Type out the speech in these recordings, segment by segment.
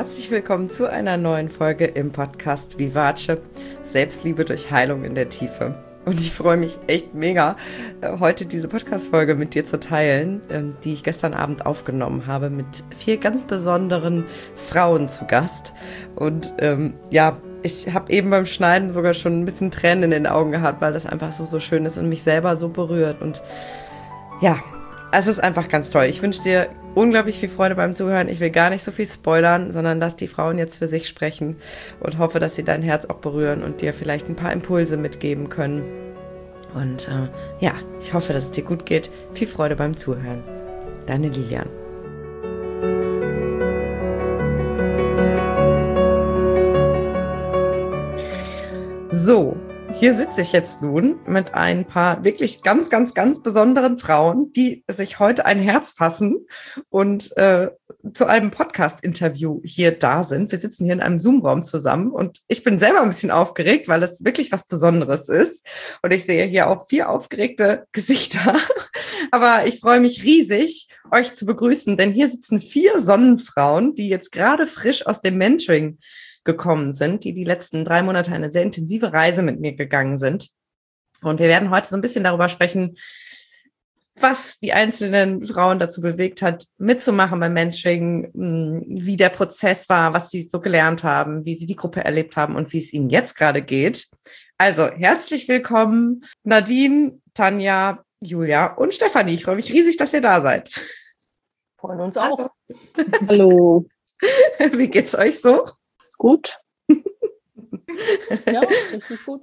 Herzlich willkommen zu einer neuen Folge im Podcast Vivace, Selbstliebe durch Heilung in der Tiefe. Und ich freue mich echt mega, heute diese Podcast-Folge mit dir zu teilen, die ich gestern Abend aufgenommen habe mit 4 ganz besonderen Frauen zu Gast. Und ich habe eben beim Schneiden sogar schon ein bisschen Tränen in den Augen gehabt, weil das einfach so schön ist und mich selber so berührt. Und ja, es ist einfach ganz toll. Ich wünsche dir unglaublich viel Freude beim Zuhören. Ich will gar nicht so viel spoilern, sondern lass die Frauen jetzt für sich sprechen und hoffe, dass sie dein Herz auch berühren und dir vielleicht ein paar Impulse mitgeben können. Und ich hoffe, dass es dir gut geht. Viel Freude beim Zuhören. Deine Lilian. So, hier sitze ich jetzt nun mit ein paar wirklich ganz, ganz, ganz besonderen Frauen, die sich heute ein Herz fassen und zu einem Podcast-Interview hier da sind. Wir sitzen hier in einem Zoom-Raum zusammen und ich bin selber ein bisschen aufgeregt, weil es wirklich was Besonderes ist. Und ich sehe hier auch 4 aufgeregte Gesichter. Aber ich freue mich riesig, euch zu begrüßen, denn hier sitzen 4 Sonnenfrauen, die jetzt gerade frisch aus dem Mentoring gekommen sind, die letzten 3 Monate eine sehr intensive Reise mit mir gegangen sind. Und wir werden heute so ein bisschen darüber sprechen, was die einzelnen Frauen dazu bewegt hat, mitzumachen beim Mentoring, wie der Prozess war, was sie so gelernt haben, wie sie die Gruppe erlebt haben und wie es ihnen jetzt gerade geht. Also herzlich willkommen, Nadine, Tanja, Julia und Stefanie. Ich freue mich riesig, dass ihr da seid. Freuen uns auch. Hallo. Wie geht's euch so? Gut. Ja, richtig gut.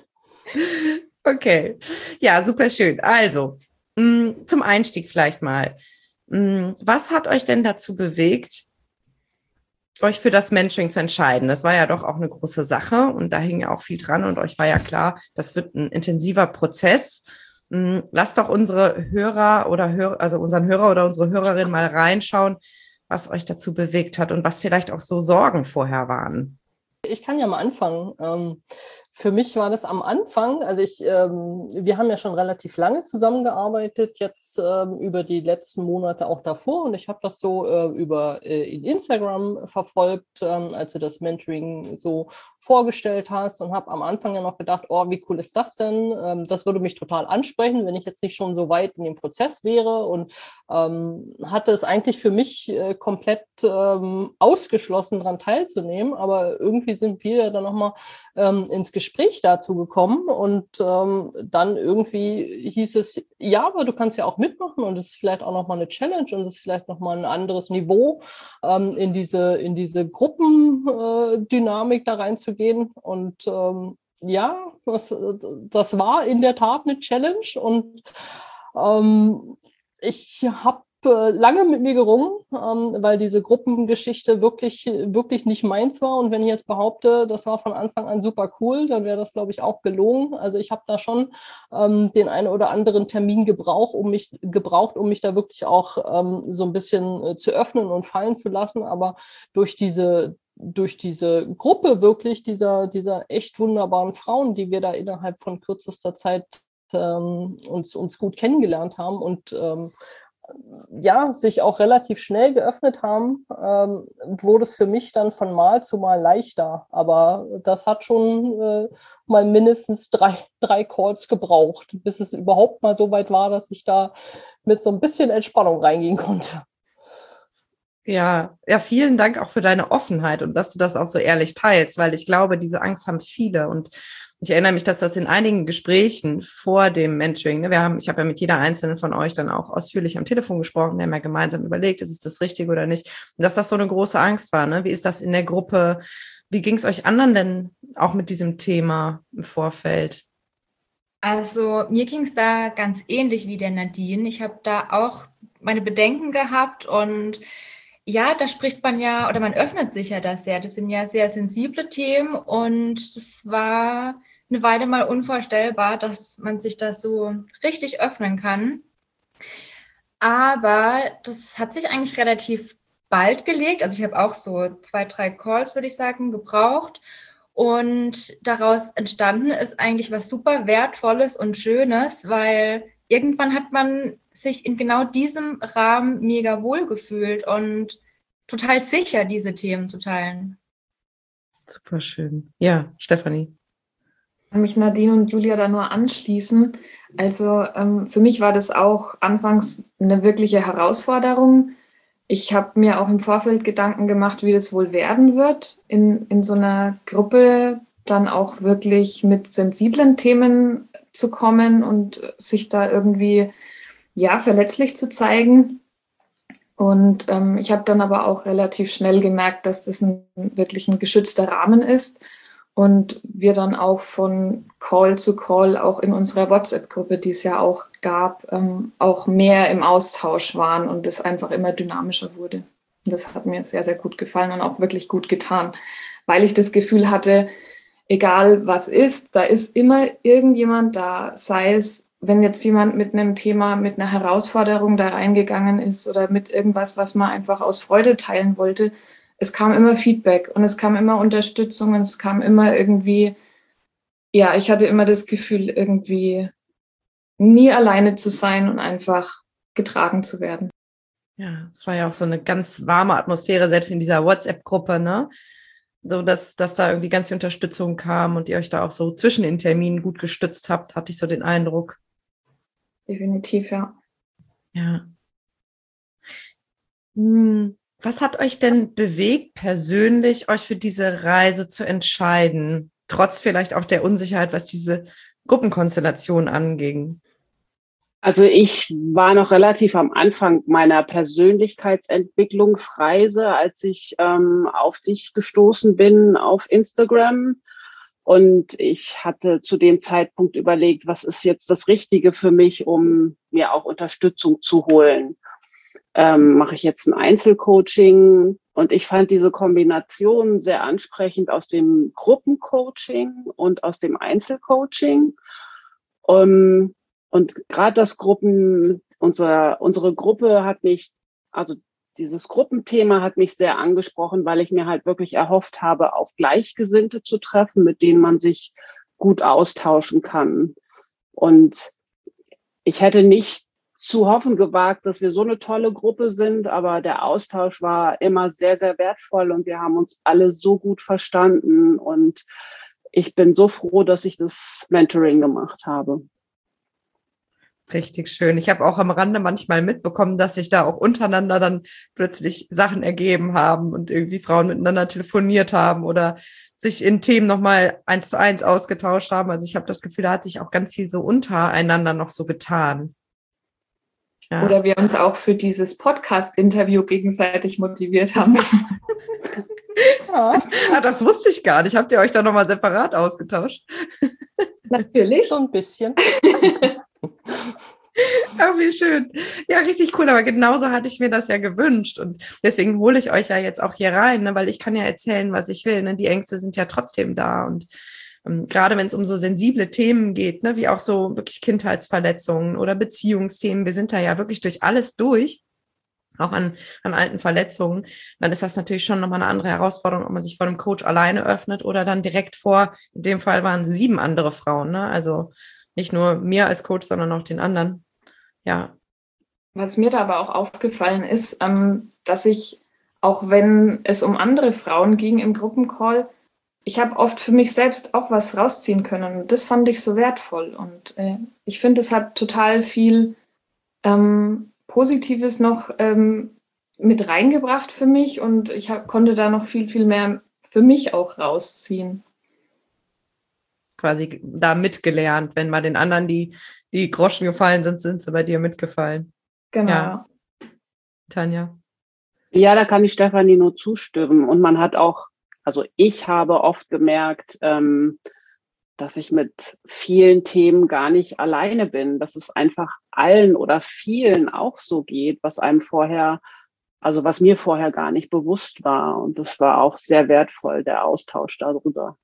Okay, ja, super schön. Also, zum Einstieg vielleicht mal. Was hat euch denn dazu bewegt, euch für das Mentoring zu entscheiden? Das war ja doch auch eine große Sache und da hing ja auch viel dran und euch war ja klar, das wird ein intensiver Prozess. Lasst doch unsere Hörer oder unseren Hörer oder unsere Hörerin mal reinschauen, was euch dazu bewegt hat und was vielleicht auch so Sorgen vorher waren. Ich kann ja mal anfangen. Für mich war das am Anfang, also wir haben ja schon relativ lange zusammengearbeitet, jetzt über die letzten Monate auch davor und ich habe das so in Instagram verfolgt, als du das Mentoring so vorgestellt hast und habe am Anfang ja noch gedacht, oh, wie cool ist das denn? Das würde mich total ansprechen, wenn ich jetzt nicht schon so weit in dem Prozess wäre und hatte es eigentlich für mich komplett ausgeschlossen, daran teilzunehmen, aber irgendwie sind wir ja dann nochmal ins Gespräch dazu gekommen und dann irgendwie hieß es, ja, aber du kannst ja auch mitmachen und es ist vielleicht auch nochmal eine Challenge und es ist vielleicht nochmal ein anderes Niveau, in diese Gruppendynamik da reinzugehen und das war in der Tat eine Challenge und ich habe lange mit mir gerungen, weil diese Gruppengeschichte wirklich, wirklich nicht meins war. Und wenn ich jetzt behaupte, das war von Anfang an super cool, dann wäre das, glaube ich, auch gelogen. Also ich habe da schon den einen oder anderen Termin gebraucht, um mich da wirklich auch so ein bisschen zu öffnen und fallen zu lassen. Aber durch diese Gruppe wirklich dieser echt wunderbaren Frauen, die wir da innerhalb von kürzester Zeit uns gut kennengelernt haben und sich auch relativ schnell geöffnet haben, wurde es für mich dann von Mal zu Mal leichter. Aber das hat schon mal mindestens drei Calls gebraucht, bis es überhaupt mal so weit war, dass ich da mit so ein bisschen Entspannung reingehen konnte. Ja, vielen Dank auch für deine Offenheit und dass du das auch so ehrlich teilst, weil ich glaube, diese Angst haben viele und ich erinnere mich, dass das in einigen Gesprächen vor dem Mentoring, ich habe ja mit jeder einzelnen von euch dann auch ausführlich am Telefon gesprochen, wir haben ja gemeinsam überlegt, ist es das Richtige oder nicht, und dass das so eine große Angst war, ne? Wie ist das in der Gruppe? Wie ging es euch anderen denn auch mit diesem Thema im Vorfeld? Also mir ging es da ganz ähnlich wie der Nadine. Ich habe da auch meine Bedenken gehabt und ja, da spricht man ja oder man öffnet sich ja da sehr. Das sind ja sehr sensible Themen und das war eine Weile mal unvorstellbar, dass man sich da so richtig öffnen kann. Aber das hat sich eigentlich relativ bald gelegt. Also ich habe auch so 2, 3 Calls, würde ich sagen, gebraucht. Und daraus entstanden ist eigentlich was super Wertvolles und Schönes, weil irgendwann hat man sich in genau diesem Rahmen mega wohl gefühlt und total sicher, diese Themen zu teilen. Super schön. Ja, Stefanie. Kann mich Nadine und Julia da nur anschließen. Also für mich war das auch anfangs eine wirkliche Herausforderung. Ich habe mir auch im Vorfeld Gedanken gemacht, wie das wohl werden wird, in so einer Gruppe dann auch wirklich mit sensiblen Themen zu kommen und sich da irgendwie verletzlich zu zeigen. Und ich habe dann aber auch relativ schnell gemerkt, dass das wirklich ein geschützter Rahmen ist und wir dann auch von Call zu Call auch in unserer WhatsApp-Gruppe, die es ja auch gab, auch mehr im Austausch waren und es einfach immer dynamischer wurde. Und das hat mir sehr, sehr gut gefallen und auch wirklich gut getan, weil ich das Gefühl hatte, egal was ist, da ist immer irgendjemand da, sei es, wenn jetzt jemand mit einem Thema, mit einer Herausforderung da reingegangen ist oder mit irgendwas, was man einfach aus Freude teilen wollte. Es kam immer Feedback und es kam immer Unterstützung und es kam immer irgendwie, ich hatte immer das Gefühl, irgendwie nie alleine zu sein und einfach getragen zu werden. Ja, es war ja auch so eine ganz warme Atmosphäre, selbst in dieser WhatsApp-Gruppe, ne? So, dass da irgendwie ganz viel Unterstützung kam und ihr euch da auch so zwischen den Terminen gut gestützt habt, hatte ich so den Eindruck. Definitiv, ja. Ja. Was hat euch denn bewegt, persönlich euch für diese Reise zu entscheiden? Trotz vielleicht auch der Unsicherheit, was diese Gruppenkonstellation anging. Also ich war noch relativ am Anfang meiner Persönlichkeitsentwicklungsreise, als ich auf dich gestoßen bin auf Instagram. Und ich hatte zu dem Zeitpunkt überlegt, was ist jetzt das Richtige für mich, um mir auch Unterstützung zu holen. Mache ich jetzt ein Einzelcoaching? Und ich fand diese Kombination sehr ansprechend aus dem Gruppencoaching und aus dem Einzelcoaching. Und gerade das unsere Gruppe hat mich, also dieses Gruppenthema hat mich sehr angesprochen, weil ich mir halt wirklich erhofft habe, auf Gleichgesinnte zu treffen, mit denen man sich gut austauschen kann. Und ich hätte nicht zu hoffen gewagt, dass wir so eine tolle Gruppe sind, aber der Austausch war immer sehr, sehr wertvoll und wir haben uns alle so gut verstanden und ich bin so froh, dass ich das Mentoring gemacht habe. Richtig schön. Ich habe auch am Rande manchmal mitbekommen, dass sich da auch untereinander dann plötzlich Sachen ergeben haben und irgendwie Frauen miteinander telefoniert haben oder sich in Themen nochmal 1:1 ausgetauscht haben. Also ich habe das Gefühl, da hat sich auch ganz viel so untereinander noch so getan. Ja. Oder wir uns auch für dieses Podcast-Interview gegenseitig motiviert haben. Ja, das wusste ich gar nicht. Habt ihr euch da nochmal separat ausgetauscht? Natürlich. So ein bisschen. Ach, wie schön. Ja, richtig cool. Aber genauso hatte ich mir das ja gewünscht. Und deswegen hole ich euch ja jetzt auch hier rein, ne? Weil ich kann ja erzählen, was ich will. Ne? Die Ängste sind ja trotzdem da. Und gerade wenn es um so sensible Themen geht, ne? Wie auch so wirklich Kindheitsverletzungen oder Beziehungsthemen, wir sind da ja wirklich durch alles durch, auch an alten Verletzungen, dann ist das natürlich schon nochmal eine andere Herausforderung, ob man sich vor einem Coach alleine öffnet oder dann direkt vor, in dem Fall waren 7 andere Frauen, ne? Also nicht nur mir als Coach, sondern auch den anderen. Ja. Was mir da aber auch aufgefallen ist, dass ich, auch wenn es um andere Frauen ging im Gruppencall, ich habe oft für mich selbst auch was rausziehen können. Und das fand ich so wertvoll. Und ich finde, es hat total viel Positives noch mit reingebracht für mich. Und ich konnte da noch viel, viel mehr für mich auch rausziehen. Quasi da mitgelernt. Wenn bei den anderen die Groschen gefallen sind, sind sie bei dir mitgefallen. Genau. Ja. Tanja? Ja, da kann ich Stefanie nur zustimmen. Und man hat auch, also ich habe oft gemerkt, dass ich mit vielen Themen gar nicht alleine bin, dass es einfach allen oder vielen auch so geht, was mir vorher gar nicht bewusst war. Und das war auch sehr wertvoll, der Austausch darüber.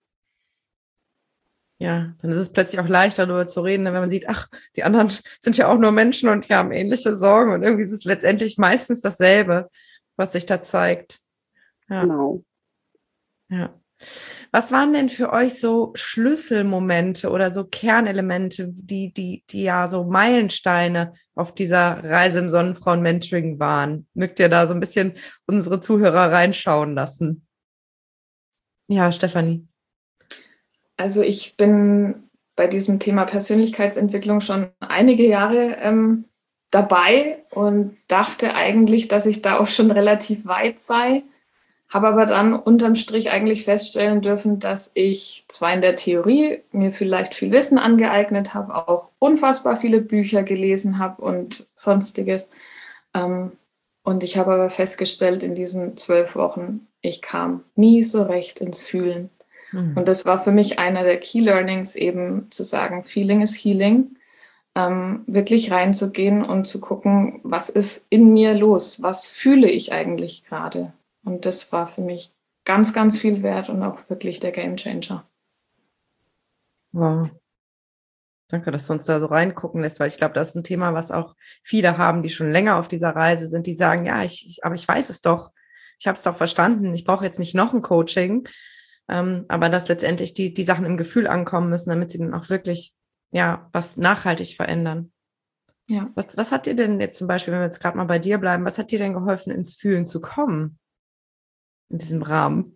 Ja, dann ist es plötzlich auch leichter, darüber zu reden, wenn man sieht, ach, die anderen sind ja auch nur Menschen und die haben ähnliche Sorgen und irgendwie ist es letztendlich meistens dasselbe, was sich da zeigt. Ja. Genau. Ja. Was waren denn für euch so Schlüsselmomente oder so Kernelemente, die ja so Meilensteine auf dieser Reise im Sonnenfrauen-Mentoring waren? Mögt ihr da so ein bisschen unsere Zuhörer reinschauen lassen? Ja, Stefanie. Also ich bin bei diesem Thema Persönlichkeitsentwicklung schon einige Jahre dabei und dachte eigentlich, dass ich da auch schon relativ weit sei. Habe aber dann unterm Strich eigentlich feststellen dürfen, dass ich zwar in der Theorie mir vielleicht viel Wissen angeeignet habe, auch unfassbar viele Bücher gelesen habe und sonstiges. Und ich habe aber festgestellt in diesen 12 Wochen, ich kam nie so recht ins Fühlen. Und das war für mich einer der Key Learnings, eben zu sagen, Feeling is Healing. Wirklich reinzugehen und zu gucken, was ist in mir los? Was fühle ich eigentlich gerade? Und das war für mich ganz, ganz viel wert und auch wirklich der Gamechanger. Wow. Danke, dass du uns da so reingucken lässt, weil ich glaube, das ist ein Thema, was auch viele haben, die schon länger auf dieser Reise sind, die sagen, ja, aber ich weiß es doch. Ich habe es doch verstanden. Ich brauche jetzt nicht noch ein Coaching, aber dass letztendlich die Sachen im Gefühl ankommen müssen, damit sie dann auch wirklich, ja, was nachhaltig verändern. Ja. Was hat dir denn jetzt zum Beispiel, wenn wir jetzt gerade mal bei dir bleiben, was hat dir denn geholfen, ins Fühlen zu kommen? In diesem Rahmen.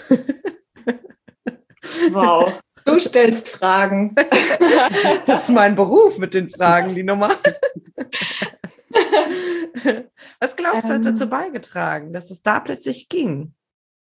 Wow, du stellst Fragen. Das ist mein Beruf mit den Fragen, die Nummer. Was glaubst du, hat dazu beigetragen, dass es da plötzlich ging?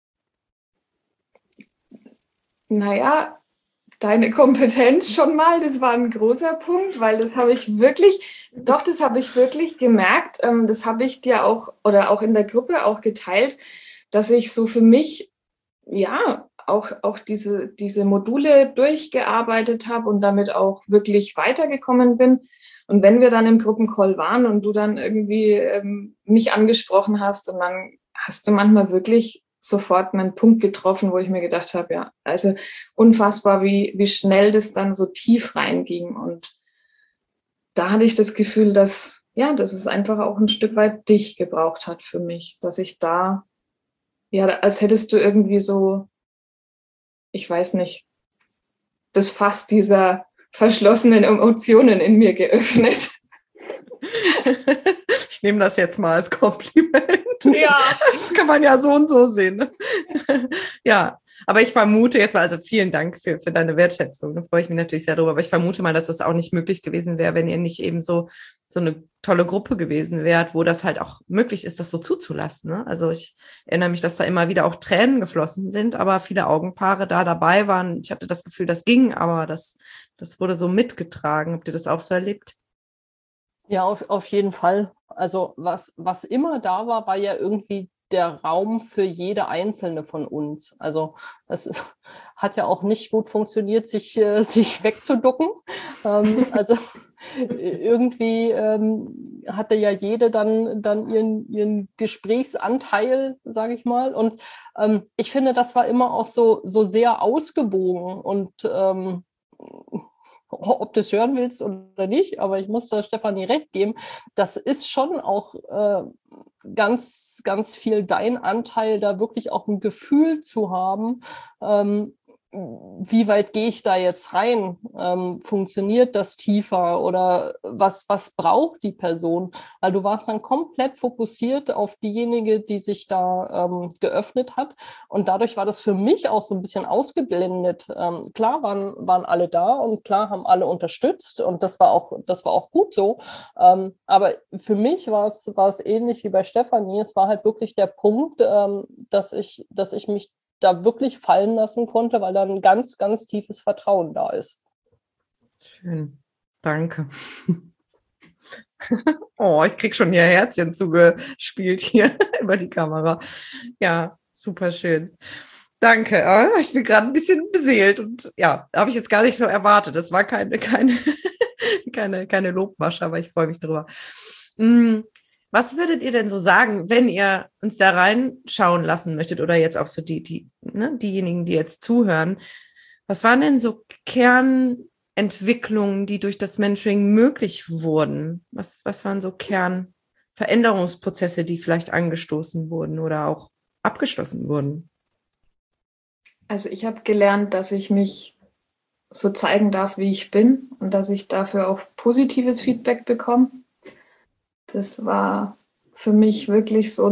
Naja, deine Kompetenz schon mal, das war ein großer Punkt, weil das habe ich wirklich gemerkt. Das habe ich dir auch oder auch in der Gruppe auch geteilt, dass ich so für mich, ja, auch diese Module durchgearbeitet habe und damit auch wirklich weitergekommen bin. Und wenn wir dann im Gruppencall waren und du dann irgendwie mich angesprochen hast und dann hast du manchmal wirklich sofort einen Punkt getroffen, wo ich mir gedacht habe, ja, also unfassbar, wie schnell das dann so tief reinging. Und da hatte ich das Gefühl, dass es einfach auch ein Stück weit dich gebraucht hat für mich, dass ich da, ja, als hättest du irgendwie so, ich weiß nicht, das Fass dieser verschlossenen Emotionen in mir geöffnet. Ich nehme das jetzt mal als Kompliment. Ja. Das kann man ja so und so sehen. Ne? Ja, aber ich vermute jetzt mal, also vielen Dank für deine Wertschätzung. Da freue ich mich natürlich sehr drüber. Aber ich vermute mal, dass das auch nicht möglich gewesen wäre, wenn ihr nicht eben so eine tolle Gruppe gewesen wärt, wo das halt auch möglich ist, das so zuzulassen. Ne? Also ich erinnere mich, dass da immer wieder auch Tränen geflossen sind, aber viele Augenpaare da dabei waren. Ich hatte das Gefühl, das ging, aber das wurde so mitgetragen. Habt ihr das auch so erlebt? Ja, auf jeden Fall. Also was immer da war ja irgendwie der Raum für jede einzelne von uns. Also es hat ja auch nicht gut funktioniert, sich wegzuducken. Also irgendwie hatte ja jede dann ihren Gesprächsanteil, sage ich mal. Und ich finde, das war immer auch so sehr ausgewogen und ob du es hören willst oder nicht, aber ich muss da Stefanie recht geben, das ist schon auch ganz, ganz viel dein Anteil, da wirklich auch ein Gefühl zu haben, wie weit gehe ich da jetzt rein? Funktioniert das tiefer oder was braucht die Person? Weil du warst dann komplett fokussiert auf diejenige, die sich da geöffnet hat und dadurch war das für mich auch so ein bisschen ausgeblendet. Klar waren alle da und klar haben alle unterstützt und das war auch gut so. Aber für mich war es ähnlich wie bei Stefanie. Es war halt wirklich der Punkt, dass ich mich da wirklich fallen lassen konnte, weil da ein ganz, ganz tiefes Vertrauen da ist. Schön. Danke. Oh, ich kriege schon hier Herzchen zugespielt hier über die Kamera. Ja, super schön. Danke. Ich bin gerade ein bisschen beseelt und ja, habe ich jetzt gar nicht so erwartet. Das war keine Lobmasche, aber ich freue mich drüber. Was würdet ihr denn so sagen, wenn ihr uns da reinschauen lassen möchtet oder jetzt auch so diejenigen, die jetzt zuhören? Was waren denn so Kernentwicklungen, die durch das Mentoring möglich wurden? Was waren so Kernveränderungsprozesse, die vielleicht angestoßen wurden oder auch abgeschlossen wurden? Also ich habe gelernt, dass ich mich so zeigen darf, wie ich bin und dass ich dafür auch positives Feedback bekomme. Das war für mich wirklich so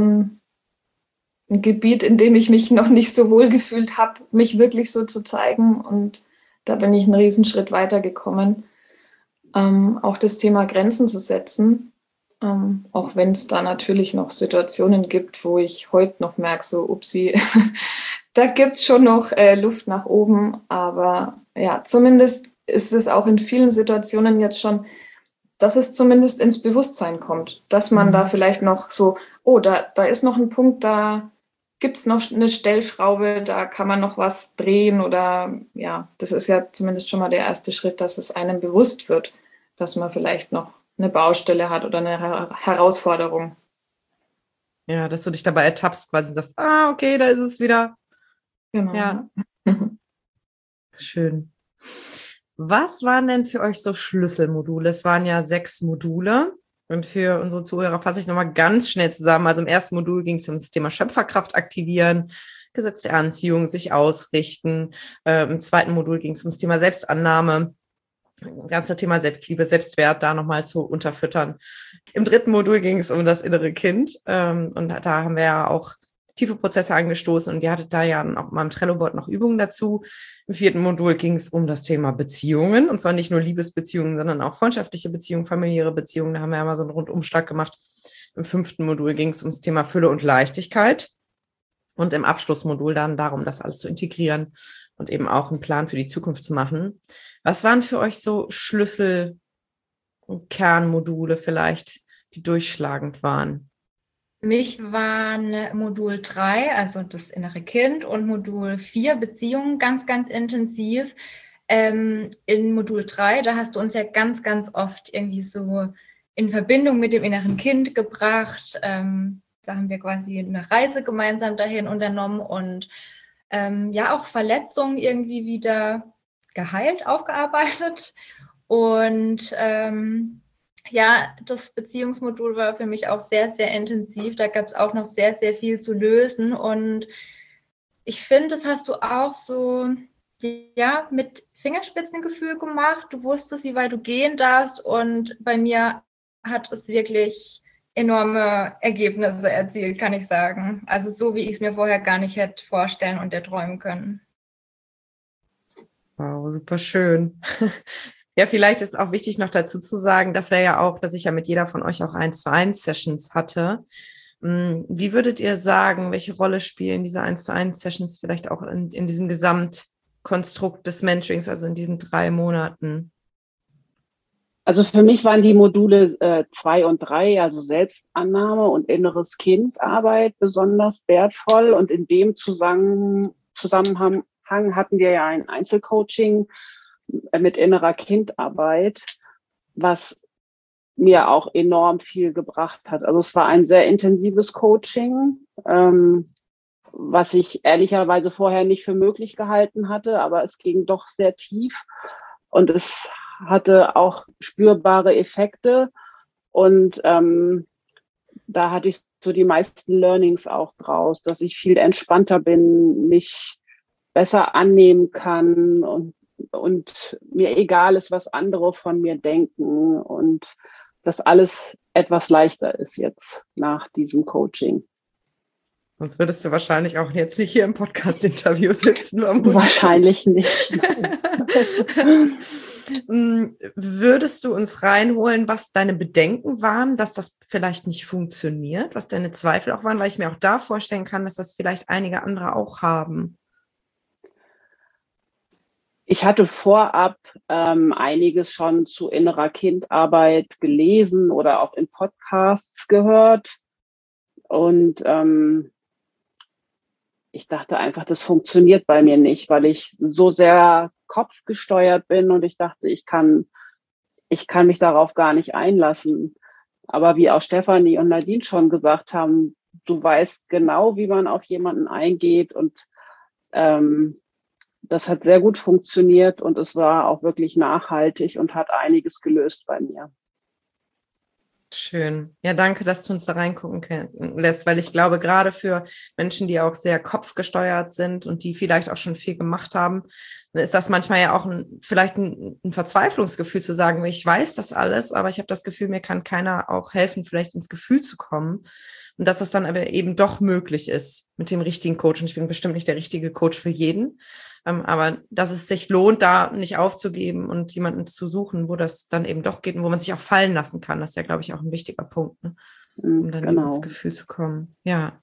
ein Gebiet, in dem ich mich noch nicht so wohl gefühlt habe, mich wirklich so zu zeigen. Und da bin ich einen Riesenschritt weitergekommen. Auch das Thema Grenzen zu setzen, auch wenn es da natürlich noch Situationen gibt, wo ich heute noch merke, so upsie, da gibt es schon noch Luft nach oben. Aber ja, zumindest ist es auch in vielen Situationen jetzt schon, dass es zumindest ins Bewusstsein kommt, dass man da vielleicht noch so, oh, da ist noch ein Punkt, da gibt es noch eine Stellschraube, da kann man noch was drehen oder ja, das ist ja zumindest schon mal der erste Schritt, dass es einem bewusst wird, dass man vielleicht noch eine Baustelle hat oder eine Herausforderung. Ja, dass du dich dabei ertappst, quasi sagst, okay, da ist es wieder. Genau. Ja. Schön. Was waren denn für euch so Schlüsselmodule? Es waren ja 6 Module. Und für unsere Zuhörer fasse ich nochmal ganz schnell zusammen. Also im ersten Modul ging es um das Thema Schöpferkraft aktivieren, Gesetz der Anziehung, sich ausrichten. Im zweiten Modul ging es um das Thema Selbstannahme, das ganze Thema Selbstliebe, Selbstwert da nochmal zu unterfüttern. Im dritten Modul ging es um das innere Kind. Und da haben wir ja auch tiefe Prozesse angestoßen und ihr hattet da ja auch mal im Trello-Board noch Übungen dazu. Im vierten Modul ging es um das Thema Beziehungen und zwar nicht nur Liebesbeziehungen, sondern auch freundschaftliche Beziehungen, familiäre Beziehungen. Da haben wir ja mal so einen Rundumschlag gemacht. Im 5. Modul ging es ums Thema Fülle und Leichtigkeit und im Abschlussmodul dann darum, das alles zu integrieren und eben auch einen Plan für die Zukunft zu machen. Was waren für euch so Schlüssel- und Kernmodule vielleicht, die durchschlagend waren? Für mich waren Modul 3, also das innere Kind, und Modul 4, Beziehungen, ganz, ganz intensiv. In Modul 3, da hast du uns ja ganz, ganz oft irgendwie so in Verbindung mit dem inneren Kind gebracht. Da haben wir quasi eine Reise gemeinsam dahin unternommen und ja auch Verletzungen irgendwie wieder geheilt, aufgearbeitet. Und ja, das Beziehungsmodul war für mich auch sehr, sehr intensiv. Da gab es auch noch sehr, sehr viel zu lösen. Und ich finde, das hast du auch so ja, mit Fingerspitzengefühl gemacht. Du wusstest, wie weit du gehen darfst. Und bei mir hat es wirklich enorme Ergebnisse erzielt, kann ich sagen. Also so, wie ich es mir vorher gar nicht hätte vorstellen und erträumen können. Wow, super schön. Ja, vielleicht ist auch wichtig noch dazu zu sagen, dass ich ja mit jeder von euch auch 1:1 Sessions hatte. Wie würdet ihr sagen, welche Rolle spielen diese 1:1 Sessions vielleicht auch in diesem Gesamtkonstrukt des Mentorings, also in diesen 3 Monaten? Also für mich waren die Module 2 und 3, also Selbstannahme und inneres Kindarbeit, besonders wertvoll. Und in dem Zusammenhang hatten wir ja ein Einzelcoaching mit innerer Kindarbeit, was mir auch enorm viel gebracht hat. Also es war ein sehr intensives Coaching, was ich ehrlicherweise vorher nicht für möglich gehalten hatte, aber es ging doch sehr tief und es hatte auch spürbare Effekte und da hatte ich so die meisten Learnings auch draus, dass ich viel entspannter bin, mich besser annehmen kann und mir egal ist, was andere von mir denken und dass alles etwas leichter ist jetzt nach diesem Coaching. Sonst würdest du wahrscheinlich auch jetzt nicht hier im Podcast-Interview sitzen. Wahrscheinlich nicht. Würdest du uns reinholen, was deine Bedenken waren, dass das vielleicht nicht funktioniert, was deine Zweifel auch waren, weil ich mir auch da vorstellen kann, dass das vielleicht einige andere auch haben? Ich hatte vorab einiges schon zu innerer Kindarbeit gelesen oder auch in Podcasts gehört. Und ich dachte einfach, das funktioniert bei mir nicht, weil ich so sehr kopfgesteuert bin und ich dachte, ich kann mich darauf gar nicht einlassen. Aber wie auch Stefanie und Nadine schon gesagt haben, du weißt genau, wie man auf jemanden eingeht und das hat sehr gut funktioniert und es war auch wirklich nachhaltig und hat einiges gelöst bei mir. Schön. Ja, danke, dass du uns da reingucken lässt, weil ich glaube, gerade für Menschen, die auch sehr kopfgesteuert sind und die vielleicht auch schon viel gemacht haben, ist das manchmal ja auch vielleicht ein Verzweiflungsgefühl zu sagen, ich weiß das alles, aber ich habe das Gefühl, mir kann keiner auch helfen, vielleicht ins Gefühl zu kommen. Und dass es dann aber eben doch möglich ist mit dem richtigen Coach. Und ich bin bestimmt nicht der richtige Coach für jeden. Aber dass es sich lohnt, da nicht aufzugeben und jemanden zu suchen, wo das dann eben doch geht und wo man sich auch fallen lassen kann. Das ist ja, glaube ich, auch ein wichtiger Punkt, ne? Um dann eben ins Gefühl zu kommen. Ja.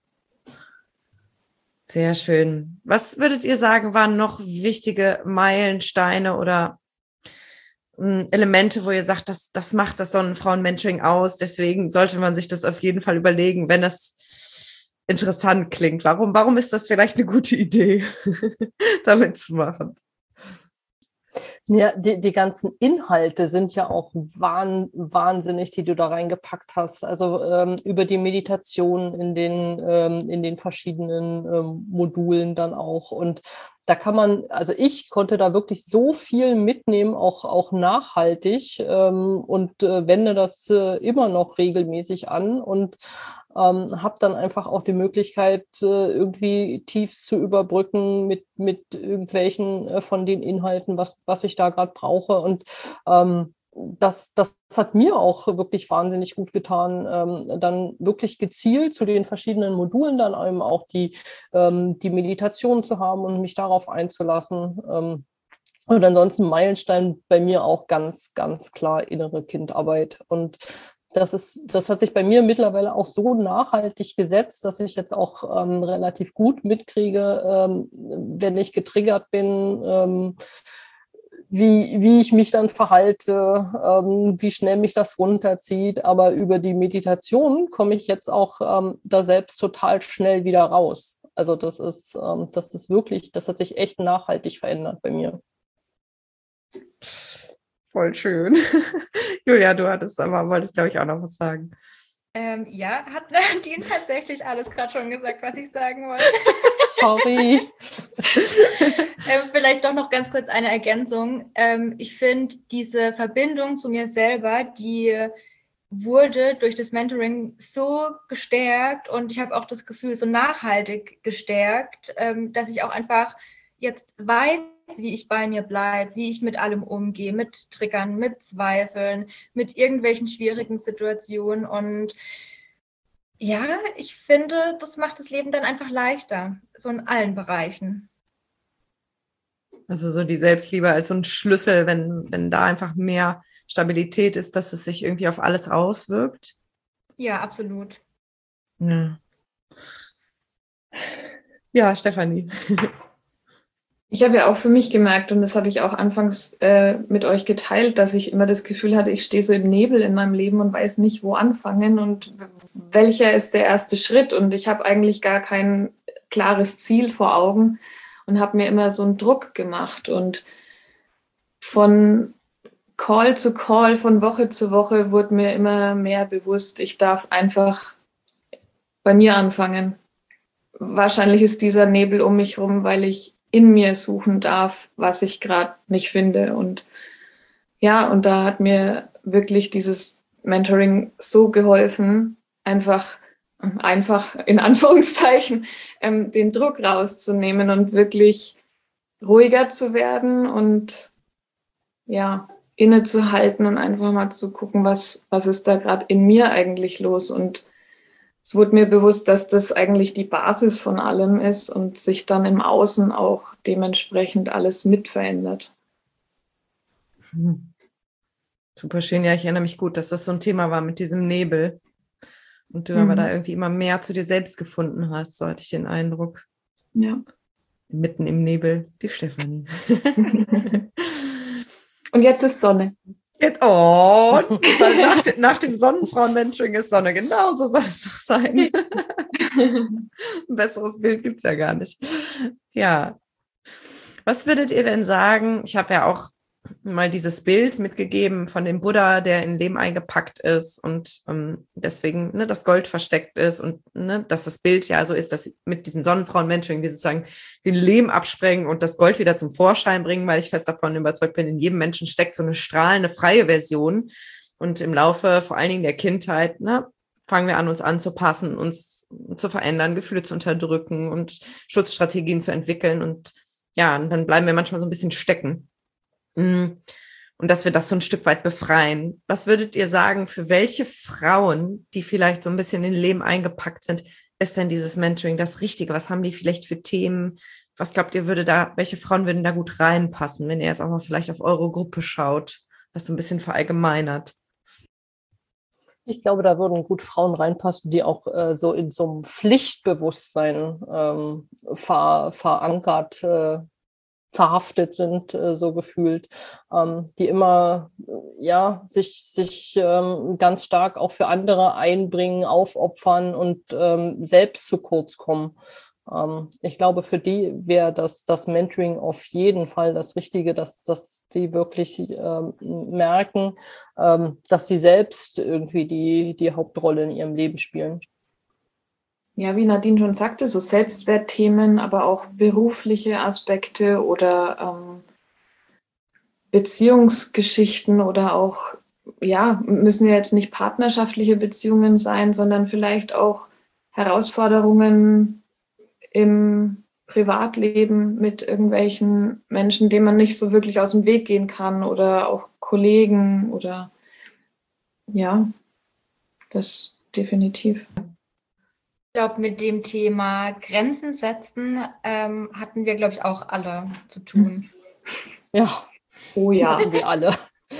Sehr schön. Was würdet ihr sagen, waren noch wichtige Meilensteine oder Elemente, wo ihr sagt, das macht das Sonnenfrauen-Mentoring aus, deswegen sollte man sich das auf jeden Fall überlegen, wenn das interessant klingt. Warum ist das vielleicht eine gute Idee, damit zu machen? Ja, die ganzen Inhalte sind ja auch wahnsinnig, die du da reingepackt hast. Also über die Meditation in den verschiedenen Modulen dann auch. Und da kann man, also ich konnte da wirklich so viel mitnehmen, auch nachhaltig, und wende das immer noch regelmäßig an und habe dann einfach auch die Möglichkeit, irgendwie Tiefs zu überbrücken mit irgendwelchen von den Inhalten, was ich da gerade brauche. Und das hat mir auch wirklich wahnsinnig gut getan, dann wirklich gezielt zu den verschiedenen Modulen dann eben auch die Meditation zu haben und mich darauf einzulassen. Und ansonsten Meilenstein bei mir auch ganz, ganz klar innere Kindarbeit. Und das hat sich bei mir mittlerweile auch so nachhaltig gesetzt, dass ich jetzt auch relativ gut mitkriege, wenn ich getriggert bin, wie ich mich dann verhalte, wie schnell mich das runterzieht. Aber über die Meditation komme ich jetzt auch da selbst total schnell wieder raus. Also das ist wirklich, das hat sich echt nachhaltig verändert bei mir. Voll schön. Julia, du wolltest, glaube ich, auch noch was sagen. Ja, hat Nadine tatsächlich alles gerade schon gesagt, was ich sagen wollte. Sorry. Vielleicht doch noch ganz kurz eine Ergänzung. Ich finde, diese Verbindung zu mir selber, die wurde durch das Mentoring so gestärkt und ich habe auch das Gefühl, so nachhaltig gestärkt, dass ich auch einfach jetzt weiß, wie ich bei mir bleibe, wie ich mit allem umgehe, mit Triggern, mit Zweifeln, mit irgendwelchen schwierigen Situationen. Und ja, ich finde, das macht das Leben dann einfach leichter, so in allen Bereichen. Also so die Selbstliebe als so ein Schlüssel, wenn da einfach mehr Stabilität ist, dass es sich irgendwie auf alles auswirkt. Ja, absolut. Ja, Stefanie. Ich habe ja auch für mich gemerkt, und das habe ich auch anfangs mit euch geteilt, dass ich immer das Gefühl hatte, ich stehe so im Nebel in meinem Leben und weiß nicht, wo anfangen und welcher ist der erste Schritt. Und ich habe eigentlich gar kein klares Ziel vor Augen und habe mir immer so einen Druck gemacht. Und von Call zu Call, von Woche zu Woche wurde mir immer mehr bewusst, ich darf einfach bei mir anfangen. Wahrscheinlich ist dieser Nebel um mich rum, weil ich in mir suchen darf, was ich gerade nicht finde. Und ja, und da hat mir wirklich dieses Mentoring so geholfen, einfach in Anführungszeichen, den Druck rauszunehmen und wirklich ruhiger zu werden und ja, innezuhalten und einfach mal zu gucken, was ist da gerade in mir eigentlich los. Und es wurde mir bewusst, dass das eigentlich die Basis von allem ist und sich dann im Außen auch dementsprechend alles mit verändert. Super schön. Ja, ich erinnere mich gut, dass das so ein Thema war mit diesem Nebel. Und du aber da irgendwie immer mehr zu dir selbst gefunden hast, so hatte ich den Eindruck. Ja. Mitten im Nebel, die Stefanie. Und jetzt ist Sonne. Nach dem Sonnenfrauen-Mentoring ist Sonne. Genau so soll es doch sein. Ein besseres Bild gibt es ja gar nicht. Ja. Was würdet ihr denn sagen? Ich habe ja auch mal dieses Bild mitgegeben von dem Buddha, der in Lehm eingepackt ist und deswegen das Gold versteckt ist und dass das Bild ja so ist, dass mit diesem Sonnenfrauen-Mentoring wir sozusagen den Lehm absprengen und das Gold wieder zum Vorschein bringen, weil ich fest davon überzeugt bin, in jedem Menschen steckt so eine strahlende, freie Version Und im Laufe vor allen Dingen der Kindheit, ne, fangen wir an, uns anzupassen, uns zu verändern, Gefühle zu unterdrücken und Schutzstrategien zu entwickeln. Und ja, und dann bleiben wir manchmal so ein bisschen stecken. Und dass wir das so ein Stück weit befreien. Was würdet ihr sagen, für welche Frauen, die vielleicht so ein bisschen in ihr Leben eingepackt sind, ist denn dieses Mentoring das Richtige? Was haben die vielleicht für Themen? Was glaubt ihr, welche Frauen würden da gut reinpassen, wenn ihr jetzt auch mal vielleicht auf eure Gruppe schaut, das so ein bisschen verallgemeinert? Ich glaube, da würden gut Frauen reinpassen, die auch so in so einem Pflichtbewusstsein verankert, verhaftet sind, so gefühlt, die immer sich ganz stark auch für andere einbringen, aufopfern und selbst zu kurz kommen. Ich glaube, für die wäre das Mentoring auf jeden Fall das Richtige, dass die wirklich merken, dass sie selbst irgendwie die Hauptrolle in ihrem Leben spielen. Ja, wie Nadine schon sagte, so Selbstwertthemen, aber auch berufliche Aspekte oder Beziehungsgeschichten oder auch, ja, müssen ja jetzt nicht partnerschaftliche Beziehungen sein, sondern vielleicht auch Herausforderungen im Privatleben mit irgendwelchen Menschen, denen man nicht so wirklich aus dem Weg gehen kann oder auch Kollegen oder ja, das definitiv. Ich glaube, mit dem Thema Grenzen setzen hatten wir, glaube ich, auch alle zu tun. Ja. Oh ja. Wir alle.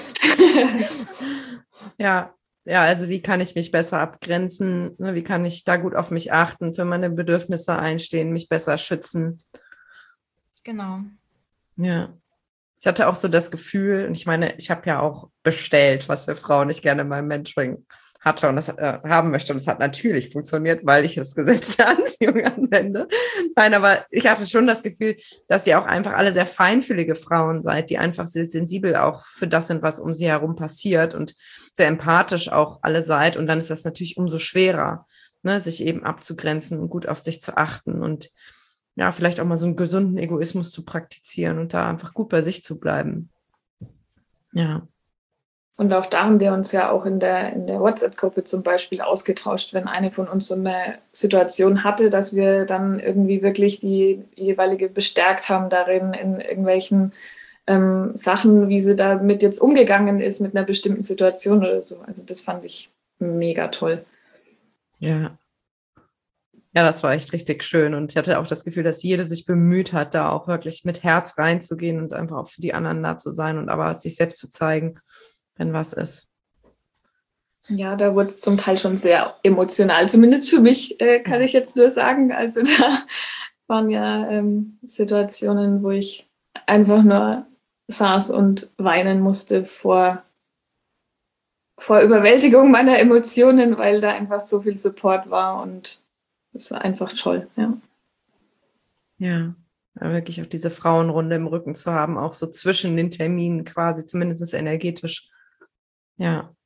Ja, also wie kann ich mich besser abgrenzen? Wie kann ich da gut auf mich achten, für meine Bedürfnisse einstehen, mich besser schützen? Genau. Ja. Ich hatte auch so das Gefühl, und ich meine, ich habe ja auch bestellt, was für Frauen ich gerne in meinem Mentoring hatte und das haben möchte. Und das hat natürlich funktioniert, weil ich das Gesetz der Anziehung anwende. Nein, aber ich hatte schon das Gefühl, dass ihr auch einfach alle sehr feinfühlige Frauen seid, die einfach sehr sensibel auch für das sind, was um sie herum passiert und sehr empathisch auch alle seid. Und dann ist das natürlich umso schwerer, ne, sich eben abzugrenzen und gut auf sich zu achten und ja, vielleicht auch mal so einen gesunden Egoismus zu praktizieren und da einfach gut bei sich zu bleiben. Ja. Und auch da haben wir uns ja auch in der WhatsApp-Gruppe zum Beispiel ausgetauscht, wenn eine von uns so eine Situation hatte, dass wir dann irgendwie wirklich die jeweilige bestärkt haben darin, in irgendwelchen Sachen, wie sie damit jetzt umgegangen ist mit einer bestimmten Situation oder so. Also das fand ich mega toll. Ja. Ja, das war echt richtig schön. Und ich hatte auch das Gefühl, dass jede sich bemüht hat, da auch wirklich mit Herz reinzugehen und einfach auch für die anderen da zu sein und aber sich selbst zu zeigen, wenn was ist. Ja, da wurde es zum Teil schon sehr emotional. Zumindest für mich kann ich jetzt nur sagen. Also da waren ja Situationen, wo ich einfach nur saß und weinen musste vor Überwältigung meiner Emotionen, weil da einfach so viel Support war und es war einfach toll, ja. Ja, wirklich auch diese Frauenrunde im Rücken zu haben, auch so zwischen den Terminen quasi, zumindest energetisch. Ja.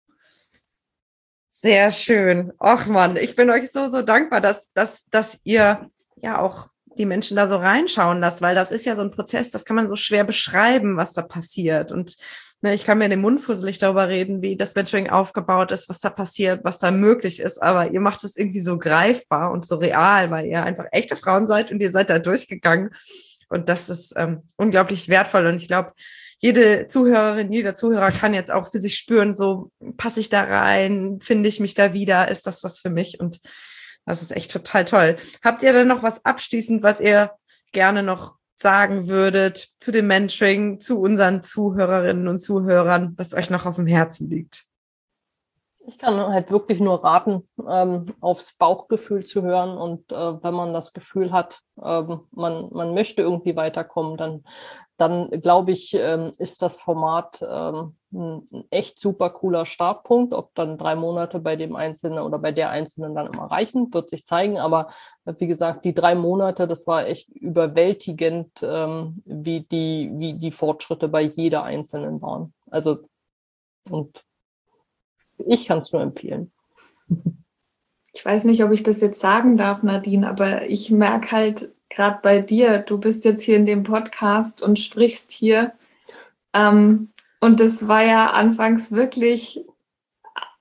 Sehr schön. Och Mann, ich bin euch so dankbar, dass ihr ja auch die Menschen da so reinschauen lasst, weil das ist ja so ein Prozess, das kann man so schwer beschreiben, was da passiert. Und ne, ich kann mir den Mund fusselig darüber reden, wie das Mentoring aufgebaut ist, was da passiert, was da möglich ist. Aber ihr macht es irgendwie so greifbar und so real, weil ihr einfach echte Frauen seid und ihr seid da durchgegangen. Und das ist unglaublich wertvoll. Und ich glaube, jede Zuhörerin, jeder Zuhörer kann jetzt auch für sich spüren, so passe ich da rein, finde ich mich da wieder, ist das was für mich? Und das ist echt total toll. Habt ihr denn noch was abschließend, was ihr gerne noch sagen würdet zu dem Mentoring, zu unseren Zuhörerinnen und Zuhörern, was euch noch auf dem Herzen liegt? Ich kann halt wirklich nur raten, aufs Bauchgefühl zu hören und wenn man das Gefühl hat, man möchte irgendwie weiterkommen, dann glaube ich, ist das Format ein echt super cooler Startpunkt. Ob dann 3 Monate bei dem Einzelnen oder bei der Einzelnen dann immer reichen, wird sich zeigen. Aber wie gesagt, die 3 Monate, das war echt überwältigend, wie die Fortschritte bei jeder Einzelnen waren. Also, und ich kann es nur empfehlen. Ich weiß nicht, ob ich das jetzt sagen darf, Nadine, aber ich merke halt gerade bei dir, du bist jetzt hier in dem Podcast und sprichst hier. Und das war ja anfangs wirklich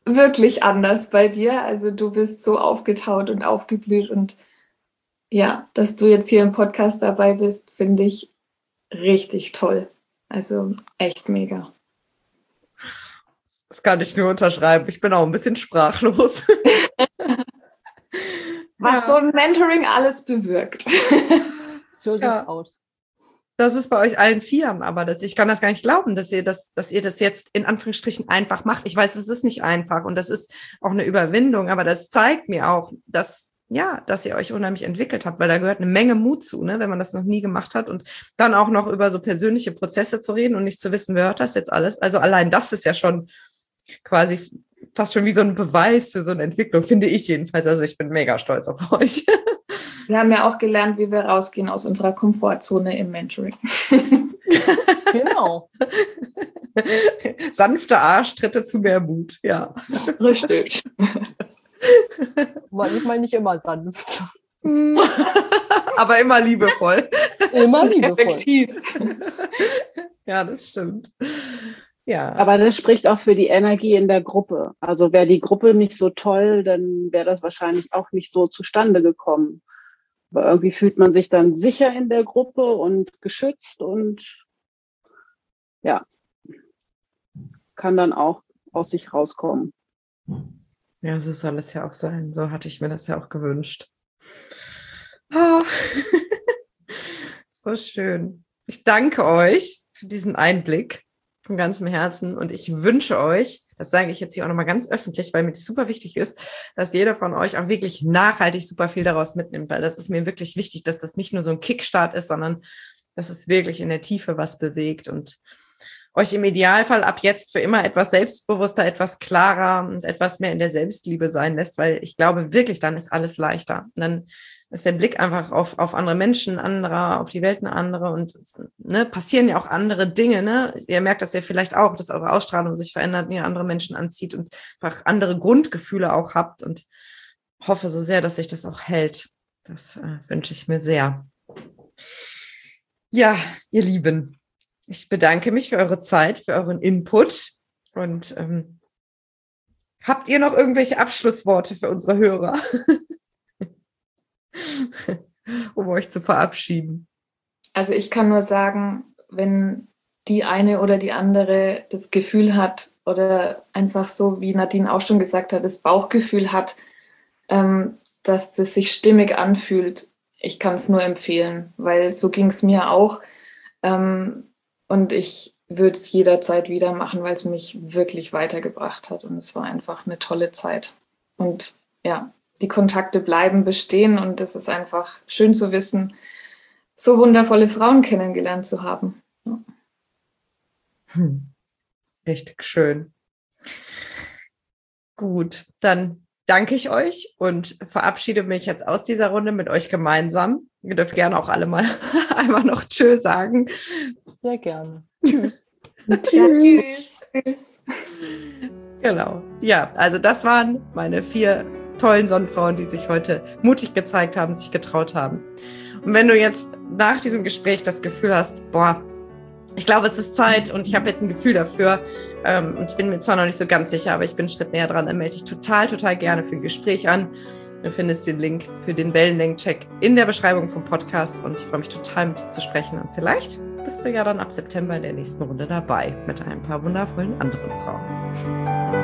wirklich anders bei dir. Also du bist so aufgetaut und aufgeblüht und ja, dass du jetzt hier im Podcast dabei bist, finde ich richtig toll. Also echt mega. Das kann ich nur unterschreiben. Ich bin auch ein bisschen sprachlos. Was so ein Mentoring alles bewirkt. So sieht's aus. Das ist bei euch allen Vieren, aber ich kann das gar nicht glauben, dass ihr das jetzt in Anführungsstrichen einfach macht. Ich weiß, es ist nicht einfach und das ist auch eine Überwindung, aber das zeigt mir auch, dass ihr euch unheimlich entwickelt habt, weil da gehört eine Menge Mut zu, ne, wenn man das noch nie gemacht hat und dann auch noch über so persönliche Prozesse zu reden und nicht zu wissen, wer hört das jetzt alles. Also allein das ist ja schon quasi fast schon wie so ein Beweis für so eine Entwicklung, finde ich jedenfalls. Also ich bin mega stolz auf euch. Wir haben ja auch gelernt, wie wir rausgehen aus unserer Komfortzone im Mentoring. Genau. Sanfte Arschtritte zu mehr Mut, ja. Richtig. Manchmal nicht immer sanft. Aber immer liebevoll. Immer liebevoll. Effektiv. Ja, das stimmt. Ja. Aber das spricht auch für die Energie in der Gruppe. Also wäre die Gruppe nicht so toll, dann wäre das wahrscheinlich auch nicht so zustande gekommen. Aber irgendwie fühlt man sich dann sicher in der Gruppe und geschützt und ja, kann dann auch aus sich rauskommen. Ja, so soll es ja auch sein. So hatte ich mir das ja auch gewünscht. Oh. So schön. Ich danke euch für diesen Einblick von ganzem Herzen und ich wünsche euch, das sage ich jetzt hier auch nochmal ganz öffentlich, weil mir das super wichtig ist, dass jeder von euch auch wirklich nachhaltig super viel daraus mitnimmt, weil das ist mir wirklich wichtig, dass das nicht nur so ein Kickstart ist, sondern dass es wirklich in der Tiefe was bewegt und euch im Idealfall ab jetzt für immer etwas selbstbewusster, etwas klarer und etwas mehr in der Selbstliebe sein lässt, weil ich glaube wirklich, dann ist alles leichter. Und dann ist der Blick einfach auf andere Menschen anderer, auf die Welt eine andere und ne, passieren ja auch andere Dinge. Ne? Ihr merkt das ja vielleicht auch, dass eure Ausstrahlung sich verändert und ihr andere Menschen anzieht und einfach andere Grundgefühle auch habt und hoffe so sehr, dass sich das auch hält. Das wünsche ich mir sehr. Ja, ihr Lieben, ich bedanke mich für eure Zeit, für euren Input und habt ihr noch irgendwelche Abschlussworte für unsere Hörer? Um euch zu verabschieden. Also ich kann nur sagen, wenn die eine oder die andere das Gefühl hat oder einfach so, wie Nadine auch schon gesagt hat, das Bauchgefühl hat, dass das sich stimmig anfühlt, ich kann es nur empfehlen, weil so ging es mir auch. Und ich würde es jederzeit wieder machen, weil es mich wirklich weitergebracht hat und es war einfach eine tolle Zeit. Und ja, die Kontakte bleiben bestehen und es ist einfach schön zu wissen, so wundervolle Frauen kennengelernt zu haben. Ja. Richtig schön. Gut, dann danke ich euch und verabschiede mich jetzt aus dieser Runde mit euch gemeinsam. Ihr dürft gerne auch alle mal einmal noch Tschö sagen. Sehr gerne. Tschüss. Tschüss. Tschüss. Genau. Ja, also das waren meine 4 tollen Sonnenfrauen, die sich heute mutig gezeigt haben, sich getraut haben. Und wenn du jetzt nach diesem Gespräch das Gefühl hast, boah, ich glaube, es ist Zeit und ich habe jetzt ein Gefühl dafür und ich bin mir zwar noch nicht so ganz sicher, aber ich bin einen Schritt näher dran, dann melde dich total gerne für ein Gespräch an. Du findest den Link für den Wellenlängen-Check in der Beschreibung vom Podcast und ich freue mich total, mit dir zu sprechen und vielleicht bist du ja dann ab September in der nächsten Runde dabei mit ein paar wundervollen anderen Frauen.